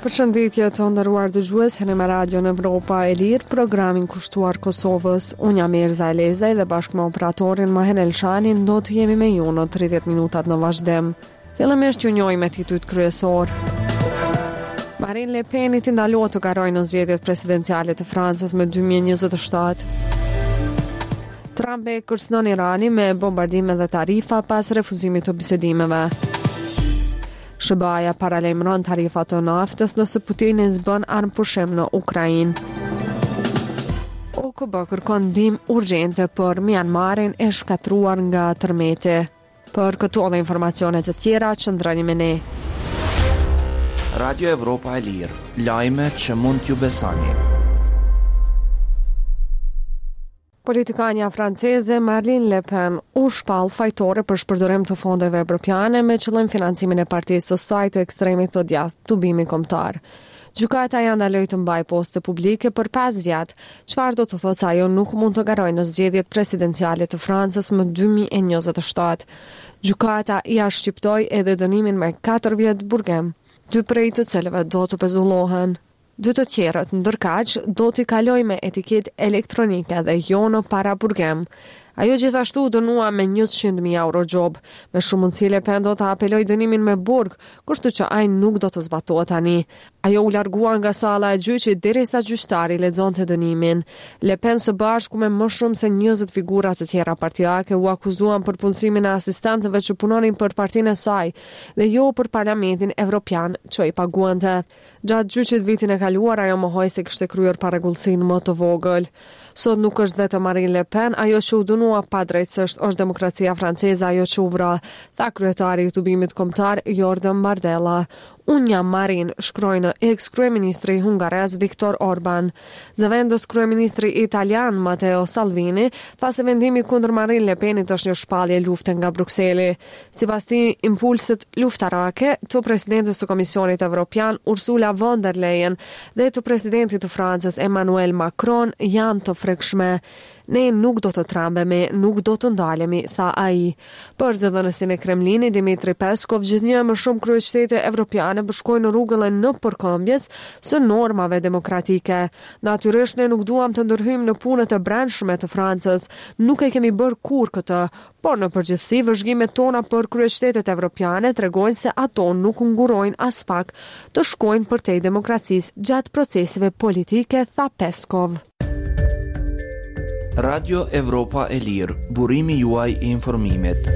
Përshëndetje të nderuar dëgjues, jeni me Radio Evropa e Lirë, programin kushtuar Kosovës. Unë jam Erza Elezaj dhe bashkë me operatorin Mahen Elshanin do të jemi me ju në 30 minutat në vazhdim. Fillimisht ju njohim me titujt kryesor. Marine Le Pen i ndalohet të garojë në zgjedhjet presidenciale të Francës me 2027. Trump e kërcënon Iranin me bombardime dhe tarifa pas refuzimit të bisedimeve. SBA-ja paralajmëron tarifat të naftës nëse Putini zbën armëpushim në Ukrainë. OKB kërkon ndihmë urgjente për Myanmarin e shkatruar nga tërmeti. Për këto dhe informacionet të tjera, qëndroni me ne. Radio Evropa e Lirë, lajme që mund t'ju besoni. Politikanja franceze Marine Le Pen u shpall fajtore për shpërdorim të fondeve evropiane me qëllim financimin e partisë së saj të ekstremit të djathtë tubimi kombëtar. Gjykata ja ndaloi të mbajë poste publike për 5 vjet, çfarë do të thotë se ajo nuk mund të garojë në zgjedhjet presidenciale të Francës më 2027. Gjykata ja shqiptoi edhe dënimin me 4 vjet burgim, 2 prej të cilëve do të pezullohen. 2 të tjerët ndërkaq do t'i kaloj me etiketë elektronike dhe jo në para burgim. Ajo gjithashtu dënua me 100.000 euro gjob. Me shumë mundësi Le Pen do të apeloj dënimin me burg, kështu që ai nuk do të zbatohet tani. Ajo u largua nga salla e gjyqit derisa gjyqtari lexonte dënimin. Le Pen së bashku me më shumë se 20 figura të tjera partijake u akuzuan për punësimin e asistentëve që punonin për partinë e saj dhe jo për Parlamentin Evropian që i paguante. Gjatë gjyqit vitin e kaluar ajo mohoi se kishte kryer parregullsinë më të vogël. Sot nuk është vetëm Marine Le Pen, ajo që u dënua padrejtësisht është demokracia franceze, ajo që u vra, tha kryetari i tubimit kombëtar Jordan Bardella. Unë jam Marin, shkroi në ex-kryeministri hungarez Viktor Orban. Zëvendës kryeministri italian Matteo Salvini tha se vendimi kundër Marine Le Penit është një shpallje lufte nga Brukseli. Sipas tij, impulset luftarake të presidentes së Komisionit Evropian Ursula von der Leyen dhe të presidentit të Francës Emmanuel Macron janë të frekshme. Ne nuk do të trambemi, nuk do të ndalemi, tha ai. Për zëdhënësin e Kremlinit Dmitri Peskov, gjithnjë më shumë kryeshtete evropiane bashkojnë në rrugën në përkombjes së normave demokratike. Natyrisht ne nuk duam të ndërhyjmë në punët e brendshme të Francës, nuk e kemi bërë kur këtë, por në përgjithësi vëzhgimet tona për kryeshtetet evropiane tregojnë se ato nuk ngurojnë as pak të shkojnë përtej demokracisë gjatë procesive politike, tha Peskov. Radio Evropa e Lirë, burimi juaj i informimit.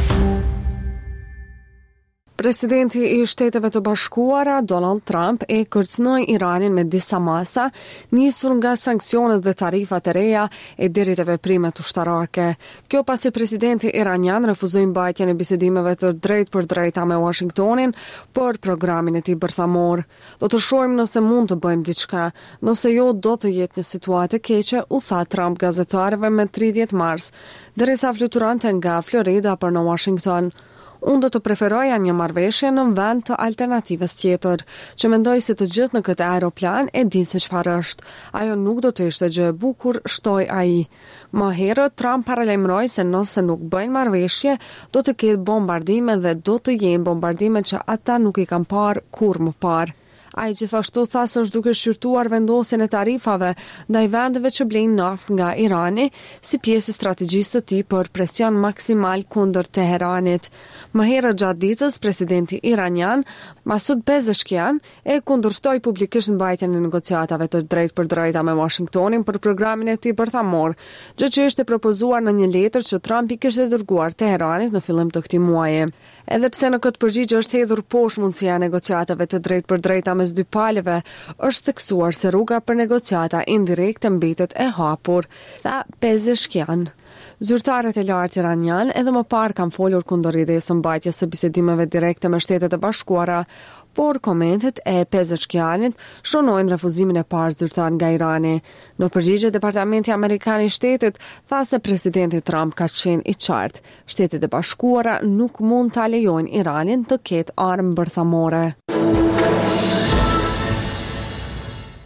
Presidenti i Shteteve të Bashkuara, Donald Trump, e kërcënoi Iranin me disa masa, nisur nga sanksionet dhe tarifat e reja e deri te veprimet ushtarake. Kjo pasi presidenti iranian refuzoi mbajtjen e bisedimeve të drejtë për drejta me Washingtonin për programin e tij bërthamor. Do të shohim nëse mund të bëjmë diçka, nëse jo do të jetë një situatë e keqe, u tha Trump gazetarëve me 30 mars, derisa fluturante nga Florida për në Washington. Unë do të preferoja një marrëveshje në vend të alternativës tjetër, që mendoj se të gjithë në këtë aeroplan e din se çfarë është. Ajo nuk do të ishte gjë e bukur, shtoi ai. Më herët Trump paralajmëroi se nëse nuk bëjnë marrëveshje, do të ketë bombardime dhe do të jenë bombardime që ata nuk i kanë parë kurrë më parë. Ai gjithashtu tha se është duke shqyrtuar vendosjen e tarifave ndaj vendeve që blejnë naftë nga Irani si pjesë e strategjisë së tij për presion maksimal kundër Teheranit. Më herët gjatë ditës, presidenti iranian Masoud Pezeshkian e kundërshtoi publikisht mbajtjen e negociatave të drejtë për drejta me Washingtonin për programin e tij bërthamor, gjë që ishte propozuar në një letër që Trump i kishte dërguar Teheranit në fillim të këtij muaji. Edhe pse në këtë përgjigje është hedhur poshtë mundësia e negociatave të drejtë për drejta mes dy palëve, është theksuar se rruga për negociata indirekte mbetet e hapur, tha Pezeshkian. Zyrtarët e lartë iranian edhe më parë kanë folur kundër idesë së mbajtjes së bisedimeve direkte me Shtetet e Bashkuara, por komentet e Pezeshkianit shënojnë refuzimin e parë zyrtar nga Irani. Në përgjigje, Departamenti Amerikan i Shtetit tha se presidenti Trump ka qenë i qartë. Shtetet e Bashkuara nuk mund ta lejojnë Iranin të ketë armë bërthamore.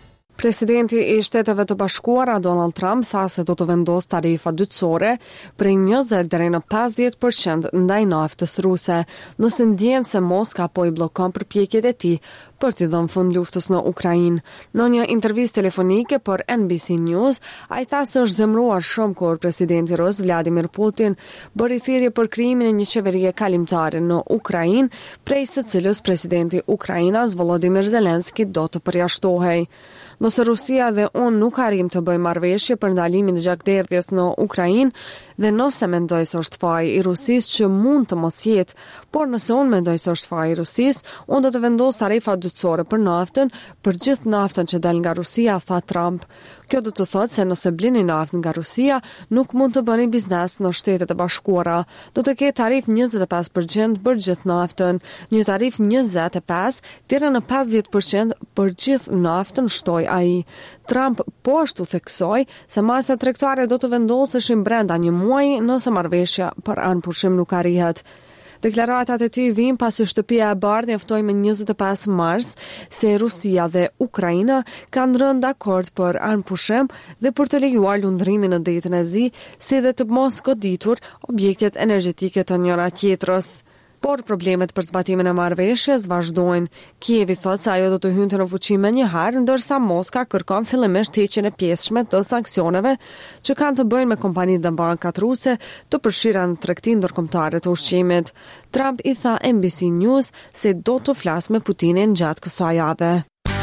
Presidenti I Shteteve të Bashkuara Donald Trump tha se do të vendos tarifa dytësore prej 20 deri në 50% ndaj naftës ruse, nëse ndjen se Moska po I bllokon përpjekjet e tij për të dhënë fund luftës në Ukrainë. Në një intervistë telefonike për NBC News, ai tha se është zemëruar shumë kur presidenti rus Vladimir Putin bëri thirrje për krijimin e një qeverie kalimtare në Ukrainë, prej së cilës presidenti Ukrainas Volodymyr Zelensky do të përjashtohej. Nëse Rusia dhe unë nuk arrim të bëjmë marrëveshje për ndalimin e gjakderdhjes në Ukrainë dhe nëse mendoj se është faji I Rusisë që mund të mos jetë, por nëse unë mendoj se është faji I Rusisë, unë do të vendos tarifa dytësore për naftën, për gjithë naftën që del nga Rusia, tha Trump. Kjo do të thotë se nëse blini naftë nga Rusia, nuk mund të bëni biznes në Shtetet e Bashkuara. Do të ketë tarif 25% për gjithë naftën, një tarif 25 deri në 50% për gjithë naftën, shtoi ai. Trump po ashtu theksoi se masat tregtare do të vendoseshin brenda një muaji nëse marrëveshja për anëpushim nuk arrihet. Deklaratat e tij vijnë pasi Shtëpia e Bardhë njoftoi më 25 mars se Rusia dhe Ukraina kanë rënë dakord për anëpushim dhe për të lejuar lundrimin në Detin e Zi, si dhe të mos goditur objektet energjetike të njëra tjetrës. Por problemet për zbatimin e marrëveshjes vazhdojnë. Kievi thotë se ajo do të hynte në fuqi më një herë, ndërsa Moska kërkon fillimisht heqjen e pjesëshme të sanksioneve që kanë të bëjnë me kompanitë dhe bankat ruse të përfshira në tregtinë ndërkombëtare të ushqimit. Trump I tha NBC News se do të flasë me Putinin gjatë kësaj jave.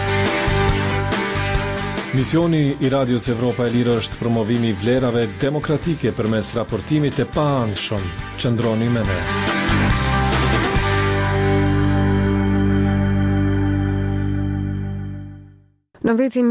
Misioni I Radios Evropa e Lirë është promovimi I vlerave demokratike përmes raportimit të paanshëm. Qëndroni me ne. Në vitin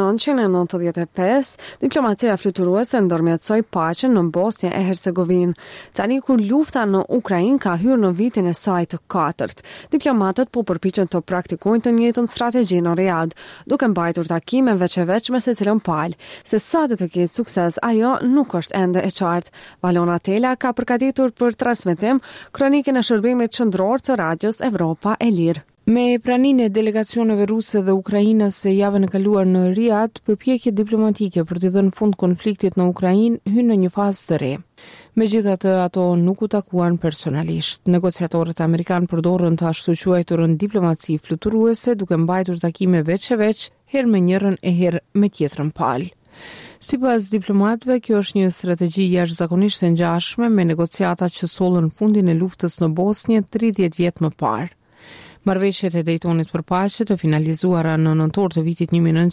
1995, diplomacia fluturuese ndërmjetësoi paqen në Bosnjë e Hercegovinë. Tani kur lufta në Ukrainë ka hyrë në vitin e saj të 4, diplomatët po përpiqen të praktikojnë të njëjtën strategji në Riyadh, duke mbajtur takime veç me secilën palë. Se sa do të ketë sukses, ajo nuk është ende e qartë. Valona Tela ka përgatitur për transmetim kronikën e shërbimit qendror të Radios Evropa e Lirë. Me praninë e delegacioneve ruse dhe ukrainase se javën e kaluar në Riyadh, përpjekjet diplomatike për të dhënë fund konfliktit në Ukrainë hynë në një fazë të re. Megjithatë, ato nuk u takuan personalisht. Negociatorët amerikanë përdorën të ashtu quajturën diplomaci fluturuese, duke mbajtur takime veç, herë me njërin e herë me tjetrën palë. Sipas diplomatëve, kjo është një strategji jashtëzakonisht e ngjashme me negociatat që sollën fundin e luftës në Bosnjë 30 vjet më parë. Marrëveshjet e Daytonit për paqe të finalizuara në nëntor të vitit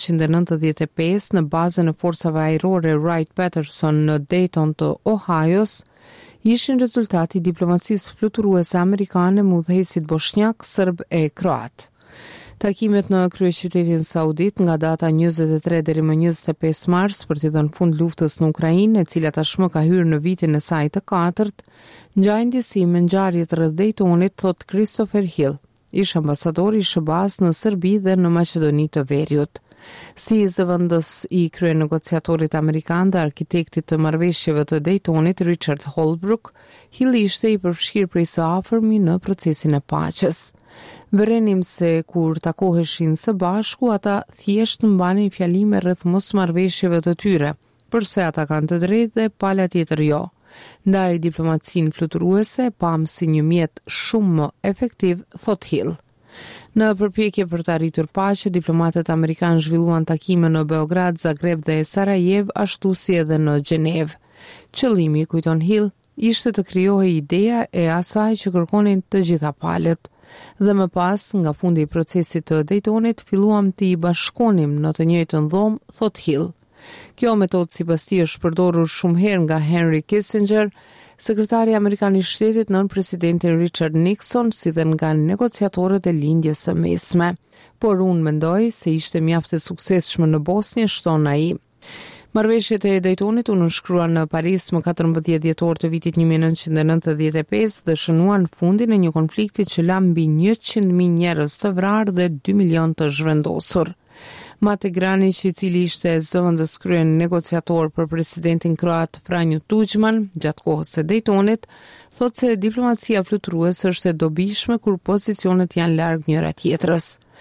1995 në bazën e forcave ajrore Wright-Patterson në Dayton të Ohio's ishin rezultati I diplomacisë fluturuese amerikane me udhëheqësit bosnjak, serb e kroat. Takimet në kryeqytetin saudit nga data 23 deri më 25 mars për të dhënë fund luftës në Ukrainë, e cila tashmë ka hyrë në vitin e saj të 4, ngjajnë ndjesi me ngjarjet rreth Daytonit, thot Christopher Hill, ish ambasador I SBA-s në Serbi dhe në Maqedoni të Veriut. Si zëvendës I kryenegociatorit amerikan dhe arkitektit të marrëveshjeve të Daytonit, Richard Holbrooke, Hill ishte I përfshirë prej së afërmi në procesin e paqes. Vërenim se kur takoheshin së bashku, ata thjesht mbanin fjalime rreth mosmarrëveshjeve të tyre, përse ata kanë të drejtë dhe pala tjetër jo. Ndaj diplomacinë fluturuese pam si një mjet shumë më efektiv, thot Hill. Në përpjekje për të arritur paqe, diplomatët amerikanë zhvilluan takime në Beograd, Zagreb dhe Sarajevo, ashtu si edhe në Gjenevë. Qëllimi, kujton Hill, ishte të krijohej ideja e asaj që kërkonin të gjitha palët. Dhe më pas, nga fundi I procesit të Daytonit, filluam të I bashkonim në të njëjtën dhomë, thot Hill. Kjo metodë sipas tij është përdorur shumë herë nga Henry Kissinger, sekretari amerikan I shtetit nën presidentin Richard Nixon, si dhe nga negociatorët e lindjes së mesme. Por unë mendoj se ishte mjaft e suksesshme në Bosnjë, shton ai. Marrëveshjet e Daytonit u nënshkruan në Paris më 14 dhjetor të vitit 1995 dhe shënuan fundin e një konflikti që la mbi 100.000 njerëz të vrarë dhe 2 milion të zhvendosur. Mate Granić, I cili ishte zëvendës kryen negociator për presidentin kroat Franjo Tuđman gjatë kohës së Daytonit, thotë se diplomacia fluturuese është e dobishme kur pozicionet janë larg njëra tjetrës.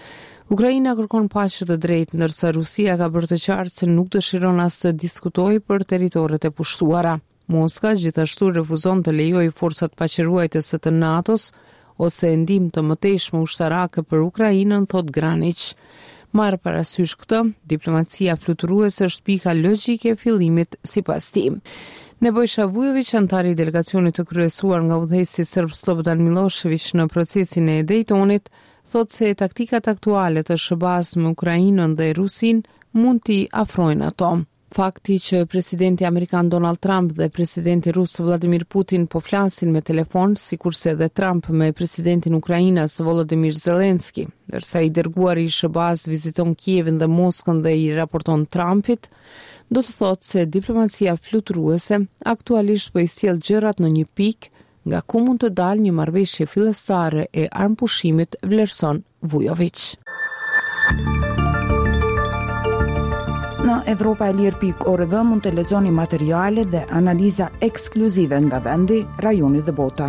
Ukraina kërkon paqe të drejtë, ndërsa Rusia ka bërë të qartë se nuk dëshiron as të diskutojë për territoret e pushtuara. Moska gjithashtu refuzon të lejojë forcat paqëruajtëse të NATO-s ose ndihmë të mëtejshme ushtarake për Ukrainën, thot Granic. Marrë parasysh këtë, diplomacia fluturuese është pika logjike e fillimit sipas tij. Nebojša Vujović, antari i delegacionit të kryesuar nga udhëheqësi serb Slobodan Milošević në procesin e Daytonit, thot se taktikat aktuale të SHBA-s me Ukrainën dhe Rusin mund t'i afrojnë ato. Fakti që presidenti amerikan Donald Trump dhe presidenti rus Vladimir Putin po flasin me telefon, sikurse edhe Trump me presidentin Ukrainas Volodymyr Zelensky, ndërsa i dërguari i SHBA-s viziton Kievin dhe Moskën dhe i raporton Trumpit, do të thotë se diplomacia fluturuese aktualisht po i sjell gjërat në një pikë nga ku mund të dalë një marrëveshje fillestare e armpushimit, vlerëson Vujović. Në evropaelir.org mund të lexoni materiale dhe analiza ekskluzive nga vendi, rajoni dhe bota.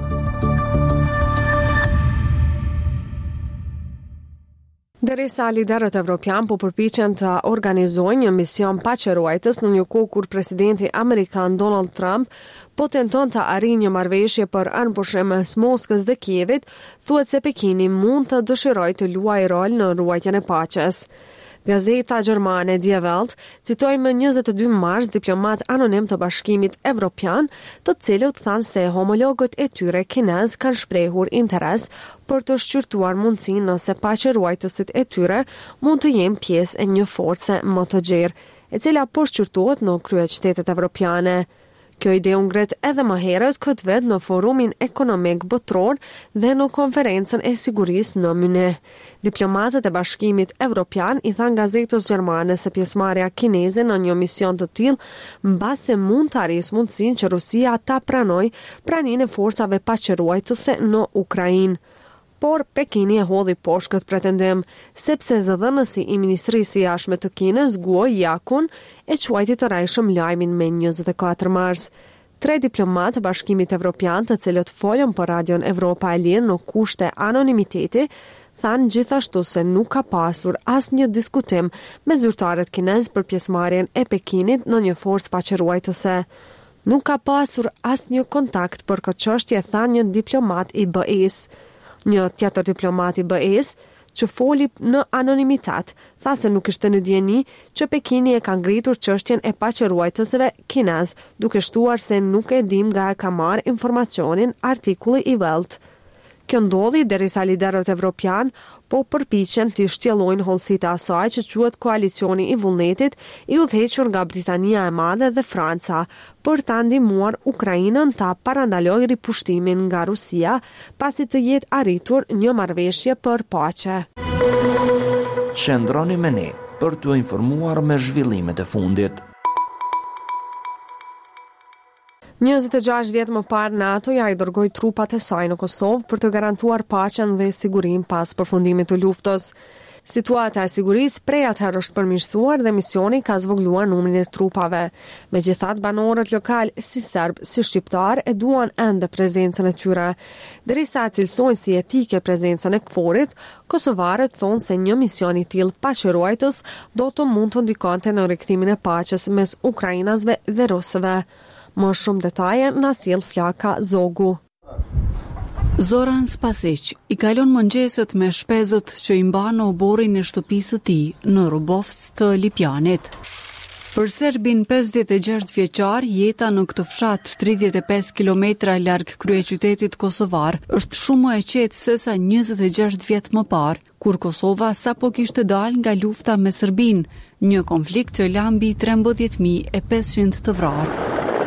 Derisa liderët evropian po përpiqen të organizojnë një mision paqëruajtës në një kohë kur presidenti amerikan Donald Trump po tenton të arrijë një marrëveshje për armpushim mes Moskës dhe Kievit, thuhet se Pekini mund të dëshirojë të luajë rol në ruajtjen e paqes. Gazeta gjermane Die Welt citoi më 22 mars diplomat anonim të Bashkimit Evropian, të cilët thanë se homologët e tyre kinez kanë shprehur interes për të shqyrtuar mundësinë nëse paqëruajtësit e tyre mund të jenë pjesë e një force më të gjerë, e cila po shqyrtohet në kryeqytetet evropiane. Kjo ide u ngret edhe më herët këtë vit në forumin ekonomik botror dhe në konferencën e sigurisë në Munich. Diplomatët e Bashkimit Evropian i thanë gazetës gjermane se pjesëmarrja kineze në një mision të tillë mbase mund të arrijë mundësinë që Rusia ta pranojë praninë e forcave paqëruajtëse në Ukrainë. Por Pekini e hodhi poshtë këtë pretendim, sepse zëdhënësi i Ministrisë së Jashtme të Kinës, Guo Yakun, e quajti të rajshëm lajmin me 24 mars. 3 diplomatë të Bashkimit Evropian, të cilët folën për Radion Evropa e Lirë në kushte anonimiteti, thanë gjithashtu se nuk ka pasur asnjë diskutim me zyrtarët kinez për pjesëmarrjen e Pekinit në një forcë paqëruajtëse. Nuk ka pasur asnjë kontakt për këtë çështje, tha një diplomat i BE-s. Një tjetër diplomat i BE-s, që foli në anonimitet, tha se nuk ishte në dieni që Pekini e ka ngritur çështjen e paqëruajtësve kinez, duke shtuar se nuk e dim nga e ka marrë informacionin artikulli i Welt. Kjo ndodhi derisa liderët evropian po përpiqen të shtjellojnë hollësitë e asaj që quhet koalicioni i vullnetit, i udhëhequr nga Britania e Madhe dhe Franca, për ta ndihmuar Ukrainën ta parandalojë ripushtimin nga Rusia, pasi të jetë arritur një marrëveshje për paqe. Qëndroni me ne për t'u informuar me zhvillimet e fundit. 26 vjet më parë NATO ja i dërgoi trupat e saj në Kosovë për të garantuar paqen dhe sigurinë pas përfundimit të luftës. Situata e sigurisë prej atëherë është përmirësuar dhe misioni ka zvogëluar numrin e trupave. Megjithatë, banorët lokal si serb, si shqiptar e duan ende prezencën e tyre. Derisa cilësojnë si etike prezencën e KFOR-it, kosovarët thonë se një mision i tillë paqëruajtës do të mund të ndikonte në rikthimin e paqes mes ukrainasve dhe rusëve. Më shumë detaje na sjell Flaka Zogu. Zoran Spasic i kalon mëngjeset me shpezët që i mban në oborin e shtëpisë së tij në Rubovc të Lipjanit. Për serbin 56 vjeçar, jeta në këtë fshat 35 kilometra larg kryeqytetit kosovar është shumë më e qetë se sa 26 vjet më parë, kur Kosova sapo kishte dalë nga lufta me Serbinë, një konflikt që la mbi 13.500 të vrarë.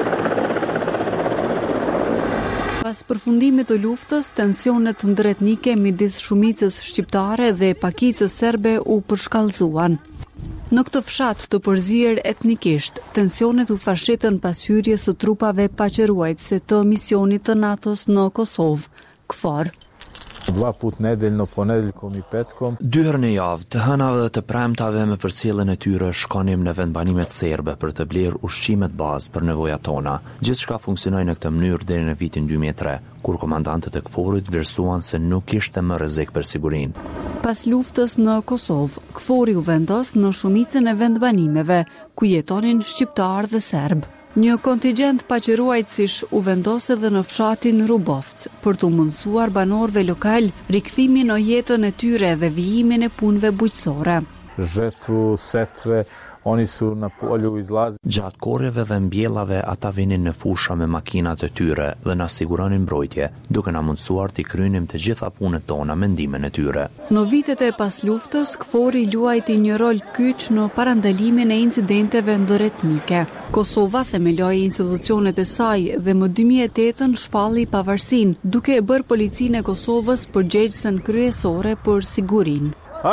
Pas përfundimit të luftës, tensionet ndërretnike midis shumicës shqiptare dhe pakicës serbe u përshkallëzuan. Në këtë fshat të përzier etnikisht, tensionet u fashitën pas hyrjes së trupave paqëruajtëse të misionit të NATO-s në Kosovë, KFOR. 2 putë nedelë në ponedel komi petkom. 2 herë në javë, të hënave dhe të premtave me përcjelljen e tyre shkonim në vendbanimet serbe për të blerë ushqimet bazë për nevojat tona. Gjithçka funksionoi në këtë mënyrë deri në vitin 2003, kur komandantët e KFOR-it vlerësuan se nuk kishte më rrezik për sigurinë. Pas luftës në Kosovë, KFOR-i u vendos në shumicën e vendbanimeve ku jetonin shqiptar dhe serb. Një kontingjent paqëruajtësish u vendos edhe në fshatin Rubovc për të mundësuar banorëve lokal rikthimin në jetën e tyre dhe vijimin e punëve bujqësore. Žetvu, setve, oni su na polju izlazi. Gjatë korrjeve dhe mbjellave ata vinin në fusha me makinat e tyre dhe na siguronin mbrojtje, duke na mundësuar t'i krynim të gjitha punët tona me ndihmën e tyre. Në vitet e pas luftës, KFOR-i luajti një rol kyç në parandalimin e incidenteve ndëretnike. Kosova themeloi institucionet e saj dhe më 2008 shpalli pavarësinë, duke e bërë policinë e Kosovës përgjegjësen kryesore për sigurinë.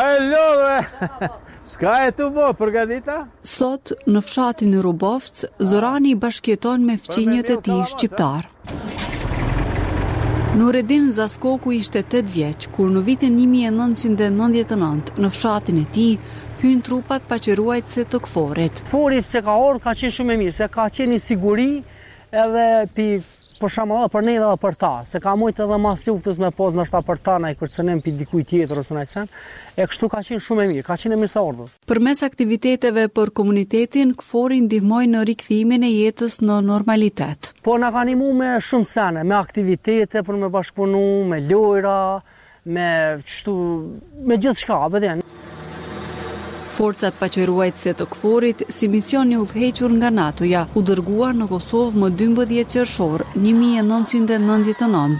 Shka e tu bo, përgatita? Sot, në fshatin e Rubovc, Zorani bashkjeton me fqinjët e tij shqiptar. Nureddin Zaskoku ishte 8 vjeç, kur në vitin 1999, në fshatin e tij, hyn trupat paqëruajtëse të KFOR-it. KFOR-i pse ka ardhur ka qenë shumë e mirë, se ka qenë i siguri edhe për shembull për ne dhe për ta, se ka mujt edhe mas luftës me pas ndoshta për ta na i kërcënim pi dikujt tjetër ose najsen, e kështu ka qenë shumë e mirë, ka qenë e mirë sa ardhur. Përmes aktiviteteve për komunitetin, KFOR-i ndihmoi në rikthimin e jetës në normalitet. Po na kanë ndihmuar me shumë sene, me aktivitete për me bashkëpunu, me lojra, me gjithçka, apo Forcat paqëruajtëse të KFOR-it, si mision i udhëhequr nga NATO-ja, u dërguar në Kosovë më 12 qershor 1999.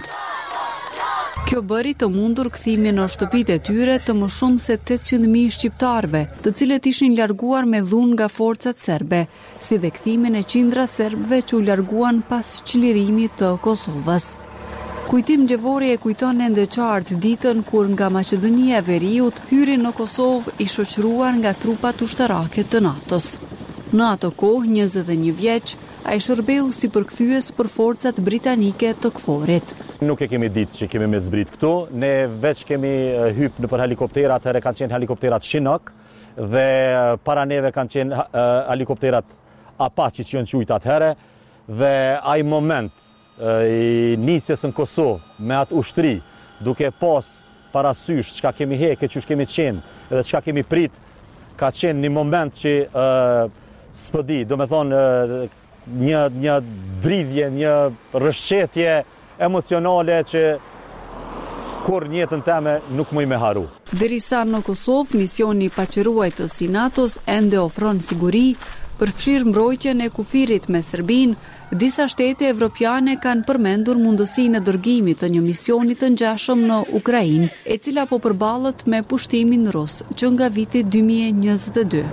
Kjo bëri të mundur kthimin në shtëpitë e tyre të më shumë se 800.000 shqiptarëve, të cilët ishin larguar me dhunë nga forcat serbe, si dhe kthimin e qindra serbëve që u larguan pas çlirimit të Kosovës. Kujtim Gjevori e kujton ende qartë ditën kur nga Maqedonia e Veriut hyri në Kosovë i shoqëruar nga trupat ushtarake të NATO-s. Në ato kohë, 21 vjeç, ai shërbeu si përkthyes për forcat britanike të KFOR-it. Nuk e kemi ditë që kemi me zbrit këtu, ne veç kemi hyp në për helikopterat, herë kanë qenë helikopterat Chinook dhe para neve kanë qenë helikopterat Apache që janë quajtur atëherë dhe ai moment i nisjes në Kosovë me atë ushtri, duke pas parasysh çka kemi heke, çush kemi qenë edhe çka kemi prit, ka qenë një moment që s'po di, do me thonë një dridhje, një rrëshqetje emocionale që kur në jetën teme nuk muj me haru. Derisa në Kosovë, misioni paqëruajtës i NATO-s ende ofron siguri, përfshirë mbrojtjen e kufirit me Serbinë, disa shtete evropiane kanë përmendur mundësinë e dërgimit të një misioni të ngjashëm në Ukrainë, e cila po përballet me pushtimin rus që nga viti 2022.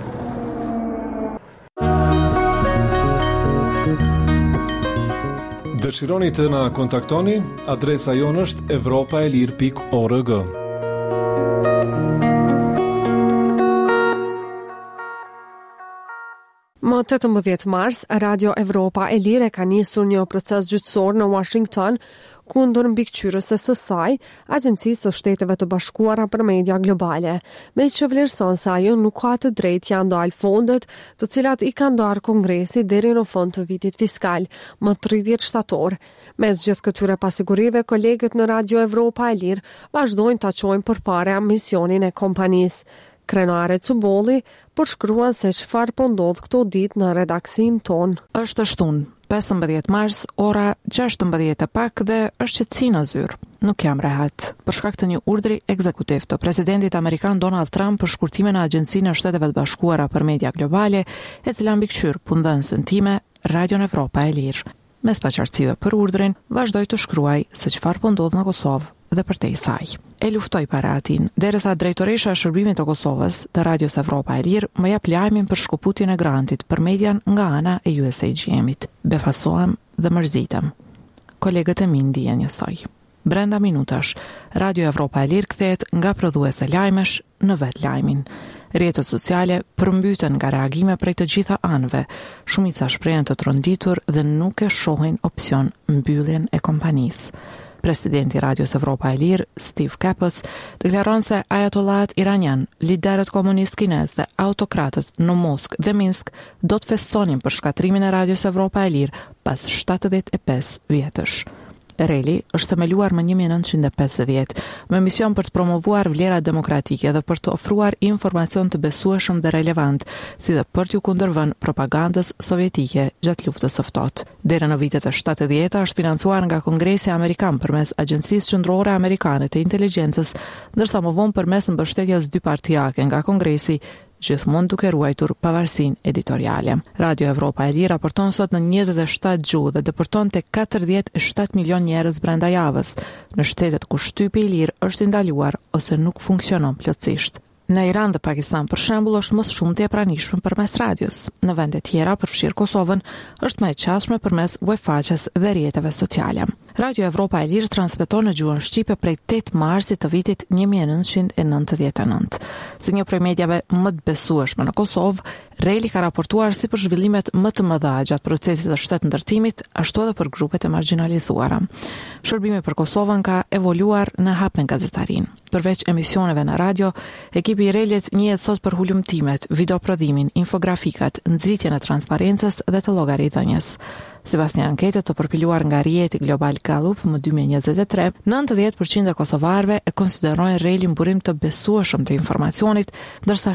Dëshironi të na kontaktoni, adresa jonë është evropaelir.org. Më 18 mars, Radio Evropa e Lirë ka nisur një proces gjyqësor në Washington kundër mbikëqyrës së saj, Agjencisë së Shteteve të Bashkuara për Media Globale, me që vlerëson se ajo nuk ka të drejtë janë ndal fondet, të cilat i ka ndarë Kongresi deri në fund të vitit fiskal, më 30 shtator. Mes gjithë këtyre pasigurive, kolegët në Radio Evropa e Lirë vazhdojnë ta çojnë përpara misionin e kompanisë. Krenare Cubolli përshkruan se çfarë po ndodh këto ditë në redaksin ton. Është shtunë, 15 mars, ora 16 pak dhe është qetësi në zyrë. Nuk jam rehat. Për shkak të një urdhri ekzekutiv të presidentit amerikan Donald Trump për shkurtimin e Agjencinë e Shteteve të Bashkuara për Media Globale, e cila mbikëqyr punëdhënësin time, Radio Evropa e Lirë. Mes paqartësive për urdhrin, vazhdoi të shkruaj se çfarë po ndodh në Kosovë dhe përtej saj. E luftoj para atin, derisa drejtoresha e shërbimit të Kosovës të Radios Evropa e Lirë më jap lajmin për shkëputjen e grantit për median nga ana e USAGM-it. Befasohem dhe mërzitem. Kolegët e mi ndihen njësoj. Brenda minutash, Radio Evropa e Lirë kthehet nga prodhuese lajmesh në vet lajmin. Rrjetet sociale përmbyten nga reagime prej të gjitha anëve. Shumica shprehen të tronditur dhe nuk e shohin opsion mbylljen e kompanisë. Presidenti i Radios Evropa e Lirë, Steve Kapos, deklaron se ajatollat iranian, liderët komunist kinez dhe autokratët në Moskë dhe Minsk do të festonin për shkatrimin e Radios Evropa e Lirë pas 75 vjetësh. Reli është themeluar më 1950 me mision për të promovuar vlera demokratike dhe për të ofruar informacion të besueshëm dhe relevant, si dhe për t'ju kundërvënë propagandës sovjetike gjatë luftës së ftohtë. Deri në vitet e 70-ta është financuar nga Kongresi Amerikan përmes Agjencisë Qendrore Amerikane të Inteligjencës, ndërsa më vonë përmes mbështetjes dypartijake nga Kongresi, gjithmonë duke ruajtur pavarësinë editoriale. Radio Evropa e Lirë raporton sot në 27 gjuhë dhe dëpërton te 47 milion njerëz brenda javës, në shtetet ku shtypi i lirë është ndaluar ose nuk funksionon plotësisht. Në Iran dhe Pakistan, për shembull, është më shumë e pranishme përmes radios. Në vende tjera, përfshirë Kosovën, është më e qasshme përmes webfaqes dhe rrjeteve sociale. Radio Evropa e Lirë transmeton në gjuhën shqipe prej 8 marsit të vitit 1999. Si një prej mediave më të besueshme në Kosovë, Reli ka raportuar si për zhvillimet më të mëdha gjatë procesit të shtetëndërtimit, ashtu edhe për grupet e marginalizuara. Shërbimi për Kosovën ka evoluar në hap me gazetarin. Përveç emisioneve në radio, ekipi i Relit njihet sot për hulumtimet, videoprodhimin, infografikat, nxitjen e transparencës dhe të llogaridhënies. Sipas një ankete të përpiluar nga Rjeti Global Gallup më 2023, 90% e kosovarëve e konsiderojnë Relin burim të besueshëm të informacionit, ndërsa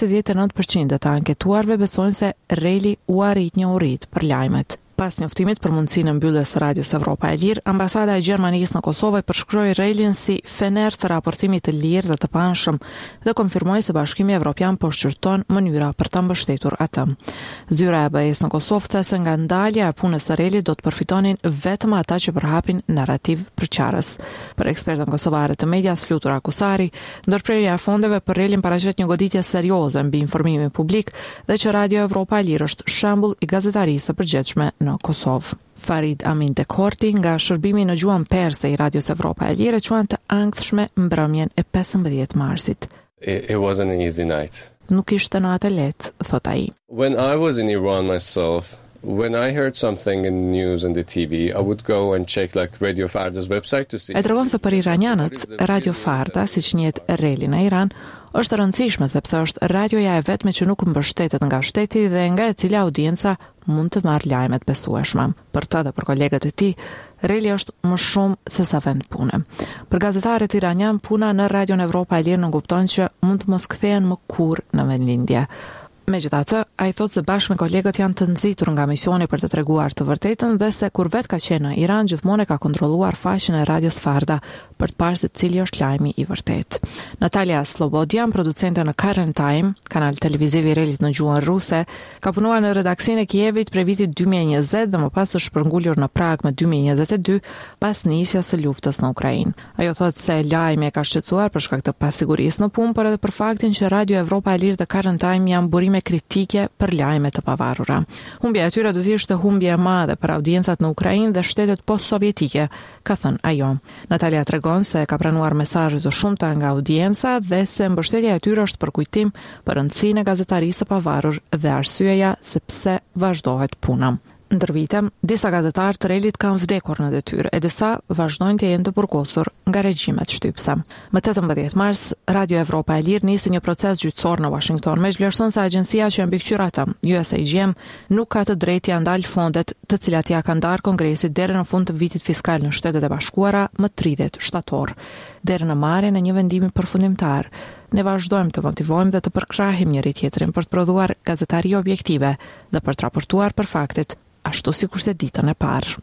79% e të anketuarve besojnë se Reli u arrit një urrit për lajmet. Pas njoftimit për mundësinë e mbylljes së Radios Evropa e Lirë, ambasada e Gjermanisë në Kosovë përshkroi Relin si fener të raportimit të lirë dhe të panshëm dhe konfirmoi se Bashkimi Evropian po shqyrton mënyra për ta mbështetur atë. Zyra e BE-s në Kosovë tha se nga ndalja e punës së Relit do të përfitonin vetëm ata që përhapin narrativ përqarës. Për ekspertën kosovare të medias Flutur Akusari, ndërprerja e fondeve për Relin paraqet një goditje serioze mbi informimin publik dhe që Radio Evropa e Lirë është shembull i gazetarisë së përgjithshme në Kosovë. Farid Amin Tekorti nga shërbimi në gjuhën perse i Radios Evropa e Lirë quan të ankthshme mbrëmjen e 15 marsit. It wasn't an easy night. Nuk ishte natë e lehtë, thot ai. When I was in Iran myself, when I heard something in the news and the TV, I would go and check like Radio Farda's website to see. E tregon se për iranianët, Radio Farda, siç njihet Reli në Iran, është e rëndësishme sepse është radioja e vetme që nuk mbështetet nga shteti dhe nga e cila audienca mund të marrë lajmet besueshme. Për të dhe për kolegët e tij, Reli është më shumë se sa vend pune. Për gazetarët iranian, puna në Radion Evropa e Lirë nënkupton që mund të mos kthehen më kurrë në vendlindje. Megjithatë, ai thotë se bashkë me kolegët janë të nxitur nga misioni për të treguar të vërtetën dhe se kur vet ka qenë në Iran gjithmonë ka kontrolluar faqen e Radios Farda për të parë se cili është lajmi i vërtet. Natalia Slobodian, producente në Current Time, kanal televiziv i Relit në gjuhën ruse, ka punuar në redaksinë e Kievit prej vitit 2020 dhe më pas është shpërngulur në Prag më 2022 pas nisjes së luftës në Ukrainë. Ajo thotë se lajmi e ka shqetësuar për shkak të pasigurisë në punë, por edhe për faktin që Radio Evropa e Lirë dhe Current Time janë burime kritike për lajme të pavarura. Humbja e tyre do të ishte humbje e madhe për audiencat në Ukrainë dhe shtetet post-sovjetike, ka thënë ajo. Natalia tregon se ka pranuar mesazhe të shumta nga audienca dhe se mbështetja e tyre është për kujtim për rëndësinë e gazetarisë së pavarur dhe arsyeja se pse vazhdohet puna. Ndër vite, disa gazetarë të Relit kanë vdekur në detyrë, e disa vazhdojnë të jenë të burgosur nga regjimet shtypse. Më 18 mars, Radio Evropa e Lirë nisi një proces gjyqësor në Washington, me vlerëson se agjencia që mbikëqyr ata, USAGM, nuk ka të drejtë ja ndal fondet të cilat ja ka ndarë Kongresit deri në fund të vitit fiskal në Shtetet e Bashkuara më 30 shtator. Deri në marrjen e një vendimi përfundimtar, ne vazhdojmë të motivojmë dhe të përkrahim njëri tjetrin për të prodhuar gazetari objektive dhe për të raportuar për faktet, ashtu sikurse ditën e parë.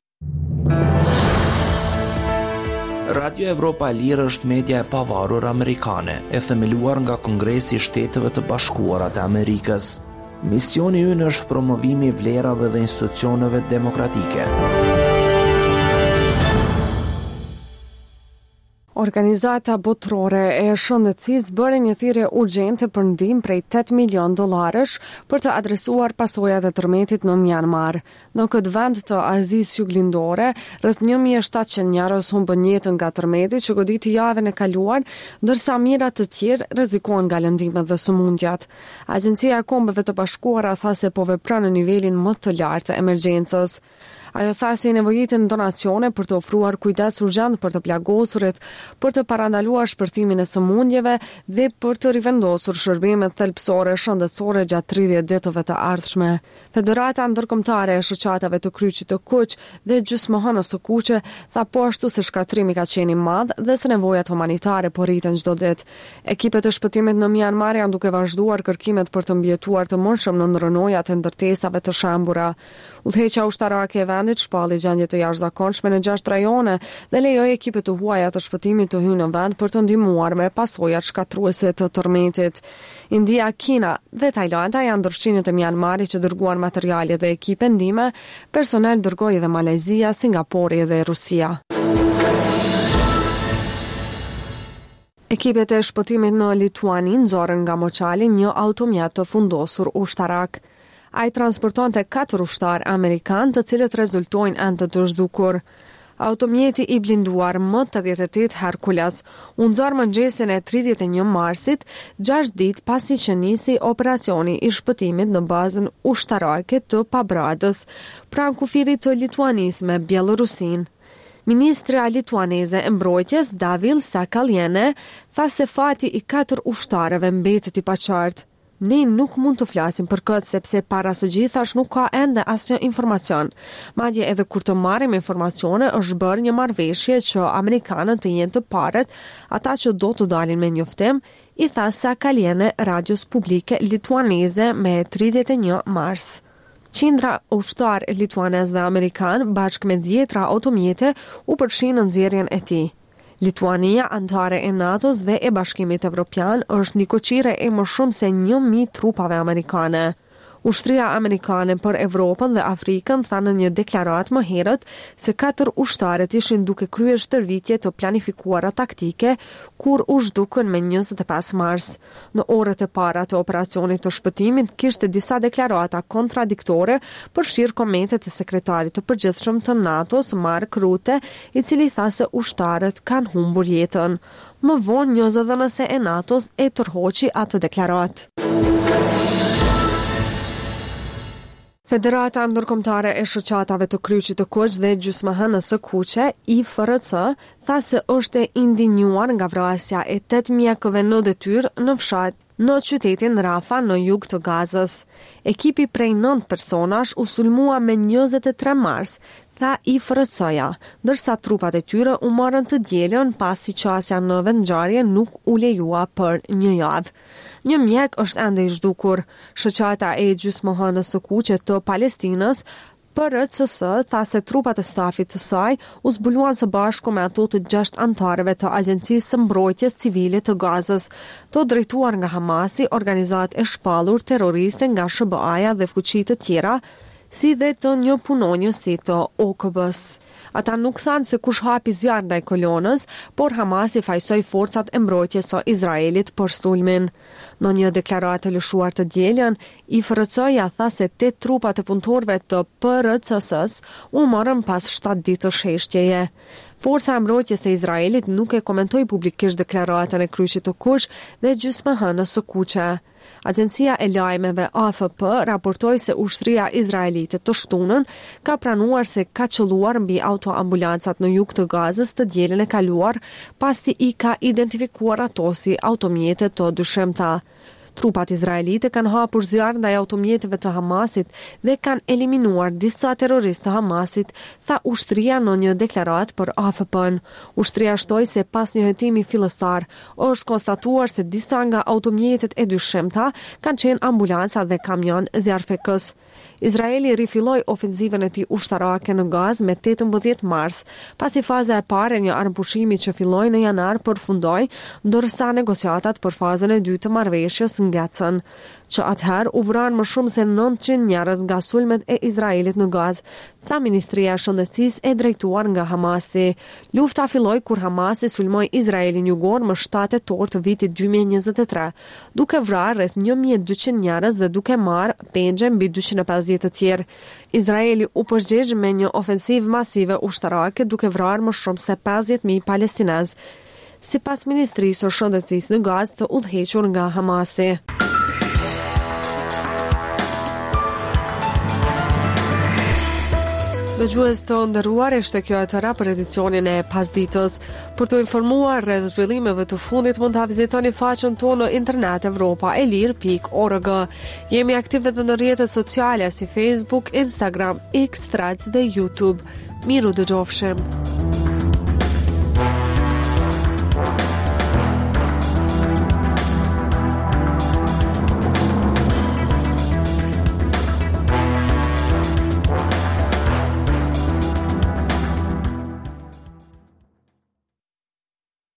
Radio Evropa e Lirë është media e pavarur amerikane, e themeluar nga Kongresi i Shteteve të Bashkuara të Amerikës. Misioni ynë është promovimi i vlerave dhe institucioneve demokratike. Organizata botërore e shëndetësisë bëri një thirrje urgjente për ndihmë prej $8 milion për të adresuar pasojat e tërmetit në Myanmar. Në këtë vend të Azisë Juglindore, rreth 1700 njerëz humbën jetën nga tërmeti që goditi javën e kaluar, ndërsa mijëra të tjerë rrezikohen nga lëndimet dhe sëmundjat. Agjencia e Kombeve të Bashkuara tha se po vepron në nivelin më të lartë të emergjencës. Ajo tha se nevojitin donacione për të ofruar kujdes urgjent për të plagosurit, për të parandaluar shpërtimin e sëmundjeve dhe për të rivendosur shërbimet thelbësore shëndetësore gjatë 30 ditëve të ardhshme. Federata ndërkombëtare e shoqatave të Kryqit të Kuq dhe gjysmëhënës së Kuqe tha po ashtu se shkatrimi ka qenë i madh dhe se nevojat humanitare po rriten çdo ditë. Ekipet e shpëtimit në Myanmar janë duke vazhduar kërkimet për të mbijetuar të mundshëm në ndërronjat e ndërtesave të shembura. Udhëheqja ushtarake e vendit shpalli gjendje të jashtëzakonshme në 6 rajone dhe lejoi ekipet të huaja të shpëtimit të hyjnë në vend për të ndihmuar me pasojat shkatruese të tërmetit. India, Kina dhe Tajlanda janë ndërfshirjet e Myanmarit që dërguan materiale dhe ekipe ndihme, personel dërgoi edhe Malezia, Singapori dhe Rusia. Ekipet e shpëtimit në Lituani nxorën nga Moçali një automjet të fundosur ushtarak. Ai transportonte 4 ushtar amerikan, të cilët rezultojnë anë të zhdukur. Automjeti i blinduar M88 Hercules u nxorr mëngjesin e 31 marsit, 6 ditë pasi që nisi operacioni i shpëtimit në bazën ushtarake të Pabradës, pranë kufirit të Lituanisë me Bielorusin. Ministra lituaneze e mbrojtjes Davil Sakaliene tha se fati i 4 ushtarëve mbetet i paqartë. Ne nuk mund të flasim për këtë sepse para së gjithash nuk ka ende asnjë informacion. Madje edhe kur të marrim informacione është bërë një marrëveshje që amerikanët të jenë të parët, ata që do të dalin me njoftim, i tha Sakaliene radios publike lituaneze me 31 mars. Qindra ushtar lituanez dhe amerikan bashkë me 10 automjete u përfshin në nxjerrjen e tij. Lituania, antare e NATO-s dhe e Bashkimit Evropian, është një koqire e më shumë se 1000 trupave amerikane. Ushtria amerikane për Evropën dhe Afrikën tha në një deklaratë më herët se 4 ushtarët ishin duke kryer shtërvitje të planifikuara taktike kur u zhdukën me 25 mars. Në orët e para të operacionit të shpëtimit kishte disa deklarata kontradiktore, përfshirë komentet e sekretarit të përgjithshëm të NATO-s Mark Rutte, i cili tha se ushtarët kanë humbur jetën. Më vonë një zëdhënëse e NATO-s e tërhoqi atë deklaratë. Federata ndërkombëtare e shoqatave të Kryqit të Kuq dhe gjysmëhënës së Kuqe, IFRC, tha se është e indinjuar nga vrasja e 8 mjekëve në detyrë në fshat në qytetin Rafa në jug të Gazës. Ekipi prej 9 personash u sulmua me 23 mars, tha IFRC-ja, ndërsa trupat e tyre u morën të dielën pasi qasja në vendngjarje nuk u lejua për një javë. Një mjek është ende i zhdukur. Shoqata e gjysmëhënës së Kuqe të Palestinës, PRCS, tha se trupat e stafit të saj u zbuluan së bashku me ato të 6 antarëve të Agjencisë së Mbrojtjes Civile të Gazës, të drejtuar nga Hamasi, organizatë e shpallur terroriste nga SBA-ja dhe fuqitë të tjera, si dhe të një punonjësi të OKB-s. Ata nuk thanë se kush hapi zjarr ndaj kolonës, por Hamasi fajsoi forcat e mbrojtjes së Izraelit për sulmin. Në një deklaratë lëshuar të dielën, IFRC-ja tha se 8 trupat e punëtorëve të PRCS-s u morën pas 7 ditësh heshtjeje. Forca e mbrojtjes së Izraelit nuk e komentoi publikisht deklaratën e Kryqit të Kuq dhe gjysmëhënës së Kuqe. Agjencia e lajmeve AFP raportoi se ushtria izraelite të shtunën ka pranuar se ka qelluar mbi autoambulancat në jug të Gazës të dielën e kaluar, pasi i ka identifikuar ato si automjete të dyshimta. Trupat izraelite kanë hapur zjarr ndaj automjeteve të Hamasit dhe kanë eliminuar disa terroristë të Hamasit, tha ushtria në një deklaratë për AFP-n. Ushtria shtoi se pas një hetimi fillestar është konstatuar se disa nga automjetet e dyshimta kanë qenë ambulanca dhe kamion zjarrfekës. Izraeli rifilloi ofenzivën e tij ushtarake në Gazë me 18 mars, pasi faza e parë e një armëpushimi që filloi në janar përfundoi, ndërsa negociatat për fazën e dytë të marrëveshjes ngecën, që atëherë u vranë më shumë se 900 njerëz nga sulmet e Izraelit në Gazë, tha Ministria e Shëndetësisë e drejtuar nga Hamasi. Lufta filloi kur Hamasi sulmoi Izraelin jugor më 7 tetor të vitit 2023, duke vrarë rreth 1200 njerëz dhe duke marrë pengje mbi 250 të tjerë. Izraeli u përgjigj me një ofensivë masive ushtarake duke vrarë më shumë se 50.000 palestinez, sipas Ministrisë së Shëndetësisë në Gazë të udhëhequr nga Hamasi. Dëgjues të nderuar, ishte kjo e tëra për edicionin e pasditës. Për të informuar rreth zhvillimeve të fundit, mund ta vizitoni faqen tonë në internet evropaelir.org. Jemi aktiv edhe në rrjetet sociale si Facebook, Instagram, X, Threads dhe YouTube. Miru dëgjofshim.